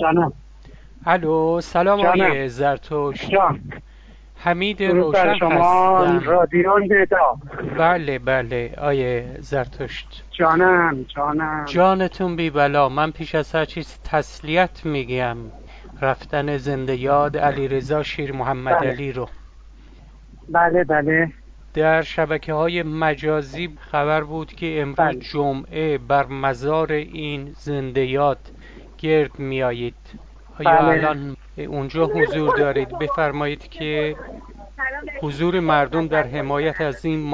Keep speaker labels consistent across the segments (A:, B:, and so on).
A: جانم.
B: الو، سلام آقای
A: جانم.
B: زرتشت.
A: جان.
B: حمید
A: درود بر
B: روشن
A: شما
B: هستم.
A: رادیو ندا.
B: بله بله آقای زرتشت،
A: جانم.
B: جانتون بی بلا. من پیش از هر چیز تسلیت میگم رفتن زنده یاد علیرضا شیر محمد
A: بله
B: علی رو.
A: بله.
B: در شبکه‌های مجازی خبر بود که امروز
A: بله
B: جمعه بر مزار این زنده یاد گرد میایید. آیا
A: بله.
B: الان اونجا حضور دارید؟ بفرمایید که حضور مردم در حمایت از این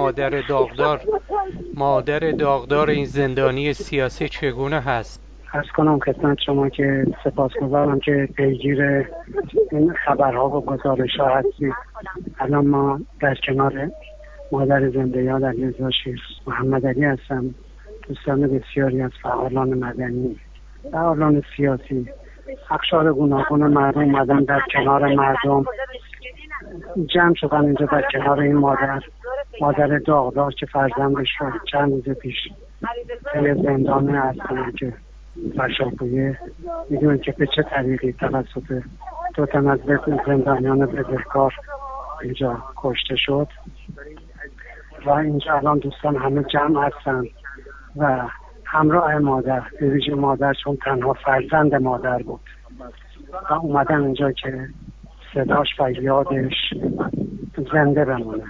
B: مادر داغدار این زندانی سیاسی چگونه هست؟
A: عرض کنم خدمت شما که سپاسگزارم که پیگیر این خبرها و گزارش ها هستید. الان ما در کنار مادر زنده یاد علیرضا شیر محمد علی هستم. دوستان بسیاری از فعالان مدنی، فعالان سیاسی، اقشار گوناگون مردم اومدن در کنار مردم جمع شدن اینجا در کنار این مادر داغدار که فرزندش رو چند روز پیش توی زندان هستن که فرشاپویه. میدونید که به چه طریقی توسط دو تن از زندانیان بدهکار اینجا کشته شد و اینجا الان دوستان همه جمع هستن و همراه مادر، به ویژه مادر چون تنها فرزند مادر بود و اومدن اینجا که صداش و یادش زنده بمونه.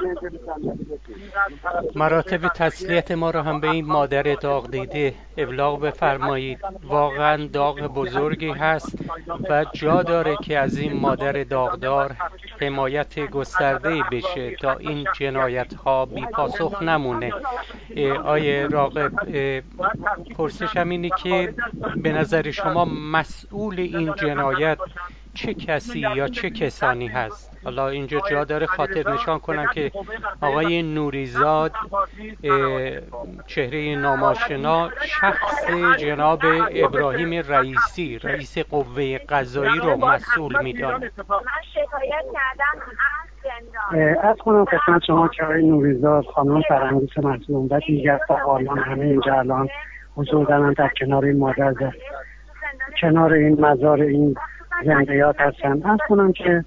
B: مراتب تسلیت ما رو هم به این مادر داغ دیده ابلاغ بفرمایید. واقعا داغ بزرگی هست و جا داره که از این مادر داغدار حمایت گسترده‌ای بشه تا این جنایت ها بی پاسخ نمونه. آیه راغب، پرسشم اینه که به نظر شما مسئول این جنایت چه کسی یا چه کسانی هست؟ حالا اینجا جا داره خاطر نشان کنم که آقای نوریزاد، چهره ناماشنا، شخص جناب ابراهیم رئیسی، رئیس قوه قضایی رو مسئول میدانه.
A: از کنم خدمت شما که آقای نوریزاد، خانم فرنگیس مظلوم و دیگر فعالان همه اینجا الان حضور دارن در کنار این مادر، در کنار این مزار این زندیات هستن. از کنم که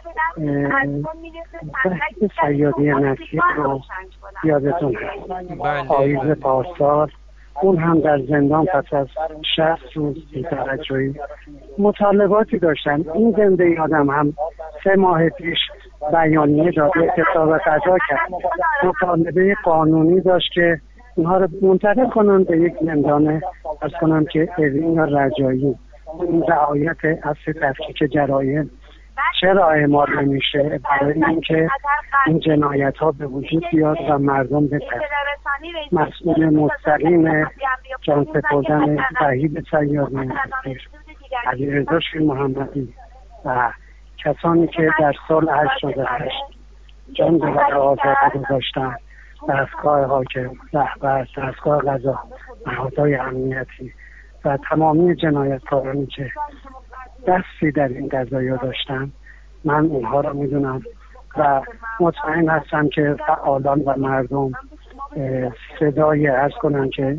A: بحث سیادی نسیح رو یادتون هست، پاییز پارسال اون هم در زندان پس از 60 روز بی‌توجهی مطالباتی داشتن. این زنده یادم هم 3 ماه پیش بیانیه داد، اعتصاب قضا کرد، مطالبه قانونی داشت که اونها رو منتقل کنن به یک زندان از کنم که اوین یا رجایی. این رعایت اصل تفکیک جرایم چرا اعمال نمیشه؟ برای اینکه این جنایت ها به وجود بیاد و مردم بترسن. مسئول مستقیم جان سپردن وحید صیادی، علیرضا شیر محمدی و کسانی که در سال 88 جان به در آزادی گذاشتن، دستگاه حاکم، رهبر، دستگاه قضا، نهادهای امنیتی و تمامی جنایتکارانی که دستی در این قضایا داشتن، من اونها رو میدونم و مطمئن هستم که فعالان و مردم صدای عرض کنن که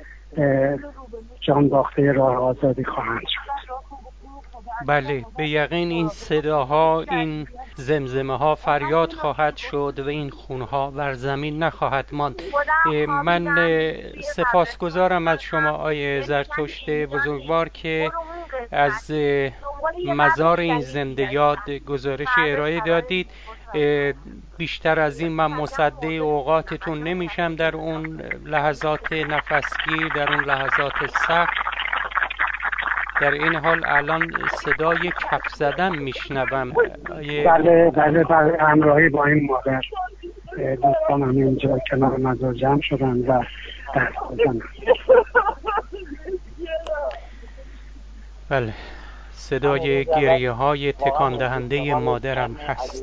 A: جان باخته راه آزادی خواهند شد.
B: بله، به یقین این صداها، این زمزمه ها فریاد خواهد شد و این خونها بر زمین نخواهد ماند. من سپاسگزارم از شما آیه زرتشت بزرگوار که از مزار این زنده یاد گزارش ارائه دادید. بیشتر از این من مصدق اوقاتتون نمیشم در اون لحظات نفسگیر، در اون لحظات سخت. در این حال الان صدای کف زدن میشنوم.
A: بله همراهی با این مادر دوستان هم اینجا کنار مزار جمع شدن و دست بزنن.
B: بله، صدای گریه های تکان دهنده مادرم هست.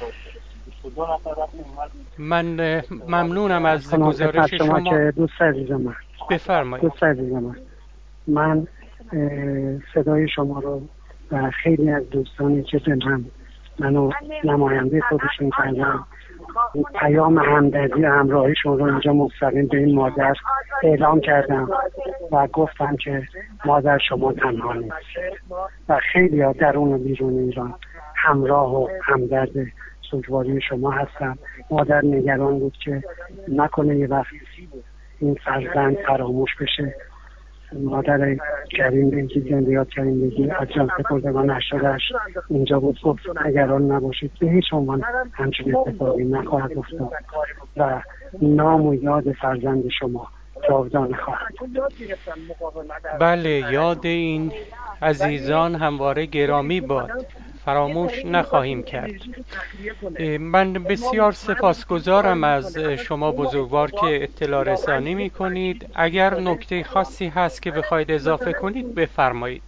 B: من ممنونم از گزارش شما.
A: که دوست عزیزم،
B: بفرمایید.
A: دوست عزیزم، من صدای شما رو و خیلی از دوستانی که منو نماینده خودشون کردن پیام همدردی و همراهیشون رو اینجا مستقیم به این مادر اعلام کردم و گفتم که مادر شما تنها نیست و خیلی ها درون و بیرون ایران همراه و همدرد سوگواری شما هستم. مادر نگران بود که نکنه یه وقت این فرزند فراموش بشه. مادر کریم بگی زندیات کریم بگی از جان سپردگان 88 اینجا بود، گفت نگران نباشید به هیچ عنوان همچین اتفاقی نخواهد افتاد و نام و یاد فرزند شما جاودانه خواهد.
B: بله، یاد این عزیزان همواره گرامی باد، فراموش نخواهیم کرد. من بسیار سپاسگزارم از شما بزرگوار که اطلاع رسانی می کنید. اگر نکته خاصی هست که بخواید اضافه کنید بفرمایید.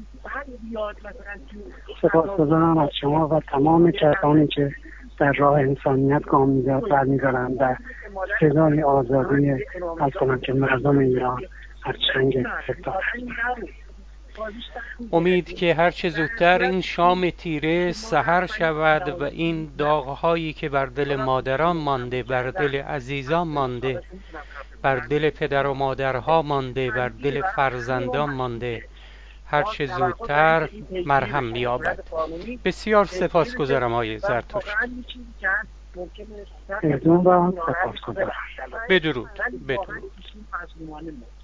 A: سپاسگزارم از شما و تمام کسانی که در راه انسانیت گام برمی‌دارند و صدای آزادی از کنند که مردم ایران از چنگ استبداد.
B: امید که هر چه زودتر این شام تیره سحر شود و این داغ‌هایی که بر دل مادران مانده، بر دل عزیزان مانده، بر دل پدر و مادرها مانده، بر دل فرزندان مانده، هر چه زودتر مرهم یابد. بسیار سپاسگزارم آقای زرتشت.
A: بدون با سپاسگزارم.
B: بدرود.